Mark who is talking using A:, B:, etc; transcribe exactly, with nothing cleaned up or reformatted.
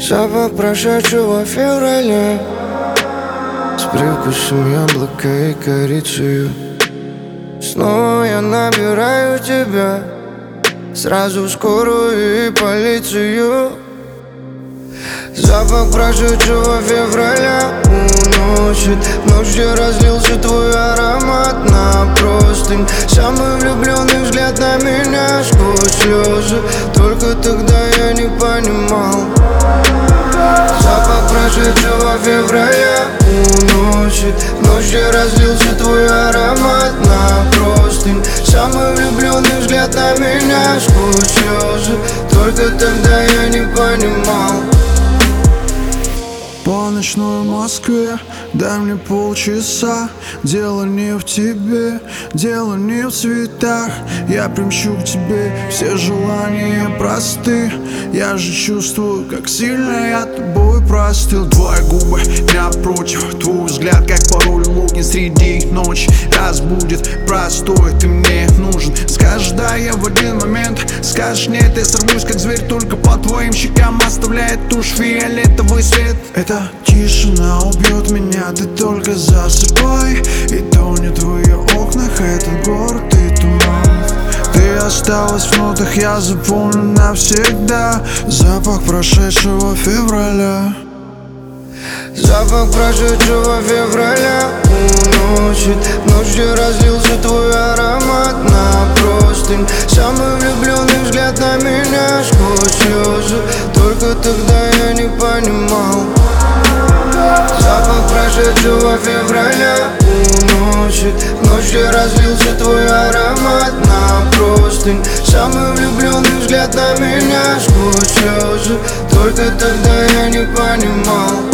A: Запах прошедшего февраля с привкусом яблока и корицы. Снова я набираю тебя, сразу в скорую и полицию. Запах прошедшего февраля уносит ночь, где разлился твой аромат на простынь. Самый влюбленный взгляд на меня сквозь слезы. Только тогда я не понимал. Запах прошедшего февраля уносит ночь, где разлился твой аромат на простынь. Самый влюбленный взгляд на меня сквозь слезы. Только тогда я не понимал.
B: По ночной Москве дай мне полчаса. Дело не в тебе, дело не в цветах. Я примчу к тебе, все желания просты. Я же чувствую, как сильно я тобой простыл. Твои губы напротив, твой взгляд, как пароль логин среди ночи. Разбудит простой, ты мне нужен. Скажешь да, я в один момент. Скажешь нет, я сорвусь как зверь. Только по твоим щекам оставляет тушь фиолетовый свет. Эта тишина убьет меня, ты только засыпай. И тонет в ее окнах этот город и туман. Ты осталась в нотах, я запомню навсегда. Запах прошедшего февраля.
A: Запах прошедшего февраля уносит ночь, где разлился твой аромат на простынь. Самый влюбленный взгляд на меня сквозь слезы. Только тогда я не понимал. Запах прошедшего февраля уносит ночь, где разлился твой аромат на простынь. Самый влюбленный взгляд на меня сквозь слезы. Только тогда я не понимал.